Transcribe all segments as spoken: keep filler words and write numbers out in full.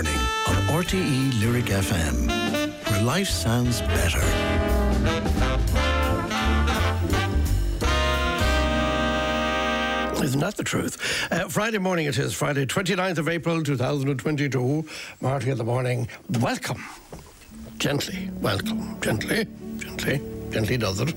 morning on R T E Lyric F M, where life sounds better. Isn't that the truth? Uh, Friday morning it is, Friday twenty-ninth of April two thousand twenty-two. Marty in the morning. Welcome. Gently, welcome. Gently, gently, gently does it.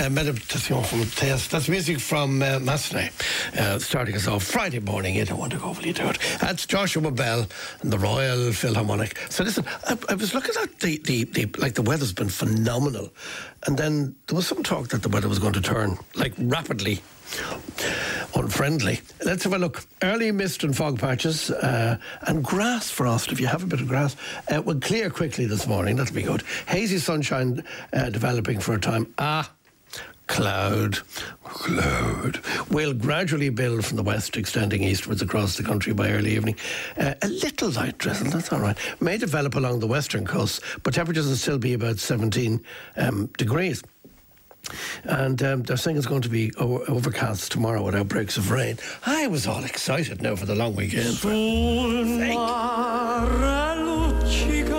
uh, Meditation from Théas. That's music from uh, Massenet, uh, starting us off Friday morning. You don't want to go overly do it. That's Joshua Bell and the Royal Philharmonic. So listen, I, I was looking at the, the, the, like the weather's been phenomenal. And then there was some talk that the weather was going to turn, like rapidly unfriendly. Let's have a look. Early mist and fog patches uh, and grass frost, if you have a bit of grass, uh, will clear quickly this morning. That'll be good. Hazy sunshine uh, developing for a time. Ah, cloud, cloud will gradually build from the west, extending eastwards across the country by early evening. Uh, a little light drizzle, that's all right. May develop along the western coast, but temperatures will still be about seventeen um, degrees. And um, they're saying it's going to be o- overcast tomorrow with outbreaks of rain. I was all excited now for the long weekend. Sul mare luccica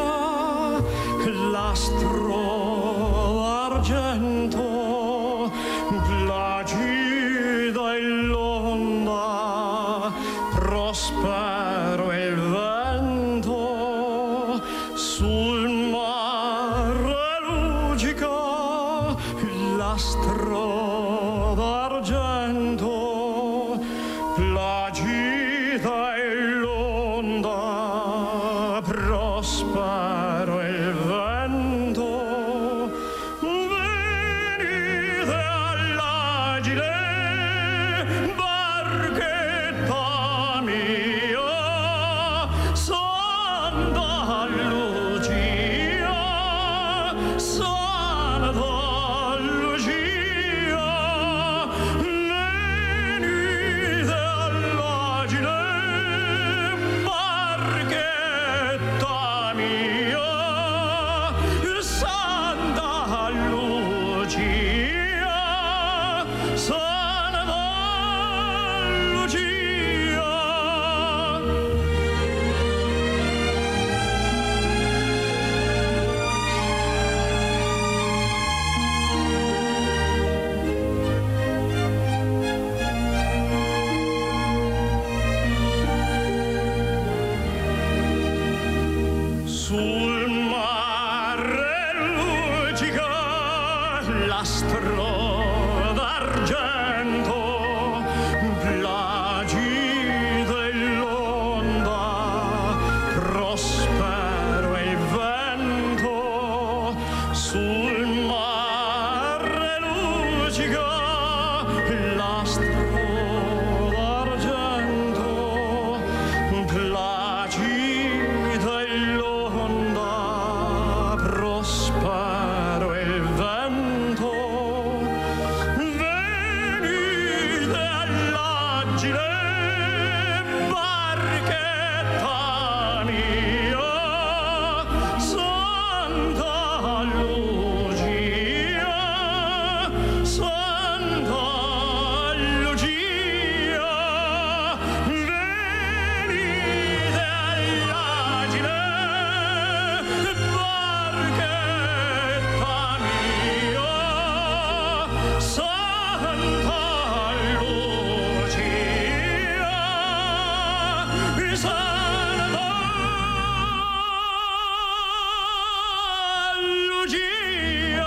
l'astro d'argento, placida e l'onda, prospero il vento. Sul mare luccica l'astro d'argento, placida e l'onda, prospero il vento. Venite all'agile, barchetta mia, Santa Lucia, Santa Lucia, venite all'agile, barchetta mia, Santa Lucia, Santa Lucia. Sul mare luccica l'astro d'argento, placida e l'onda, prospero il vento. Sul mare luccica l'astro d'argento, placida e l'onda, prospero il vento. Venite all'agile, barchetta mia, Santa Lucia, Santa Lucia. Venite all'agile, barchetta mia, Santa Lucia, Santa Lucia.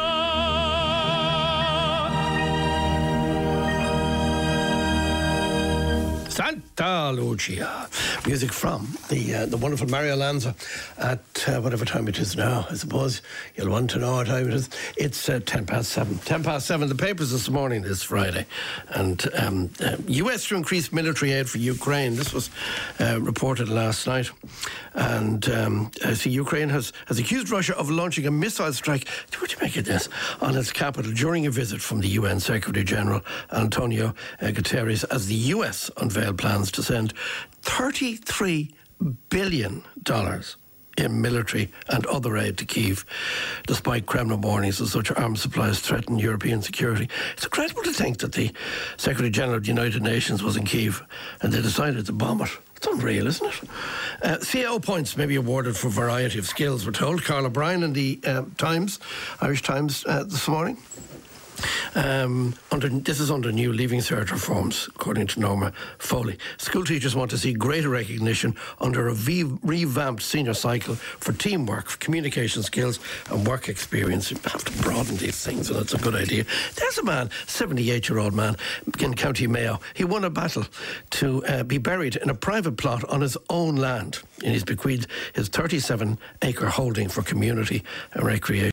Santa Lucia. Music from the uh, the wonderful Mario Lanza at uh, whatever time it is now. I suppose you'll want to know what time it is. It's uh, ten past seven. Ten past seven. The papers this morning, this Friday, and um, uh, U S to increase military aid for Ukraine. This was uh, reported last night, and um, I see Ukraine has has accused Russia of launching a missile strike. What do you make of this? On its capital during a visit from the U N Secretary General Antonio uh, Guterres, as the U S unveiled plans to send thirty-three billion dollars in military and other aid to Kyiv, despite Kremlin warnings that such arms supplies threaten European security. It's incredible to think that the Secretary General of the United Nations was in Kyiv and they decided to bomb it. It's unreal, isn't it? Uh, C A O points may be awarded for a variety of skills, we're told. Carl O'Brien in the uh, Times, Irish Times, uh, this morning. Um, under, this is under new Leaving Cert reforms, according to Norma Foley. School teachers want to see greater recognition under a v- revamped senior cycle for teamwork, communication skills and work experience. You have to broaden these things, and that's a good idea. There's a man, seventy-eight-year-old man in County Mayo. He won a battle to uh, be buried in a private plot on his own land, and he's bequeathed his thirty-seven acre holding for community and recreation.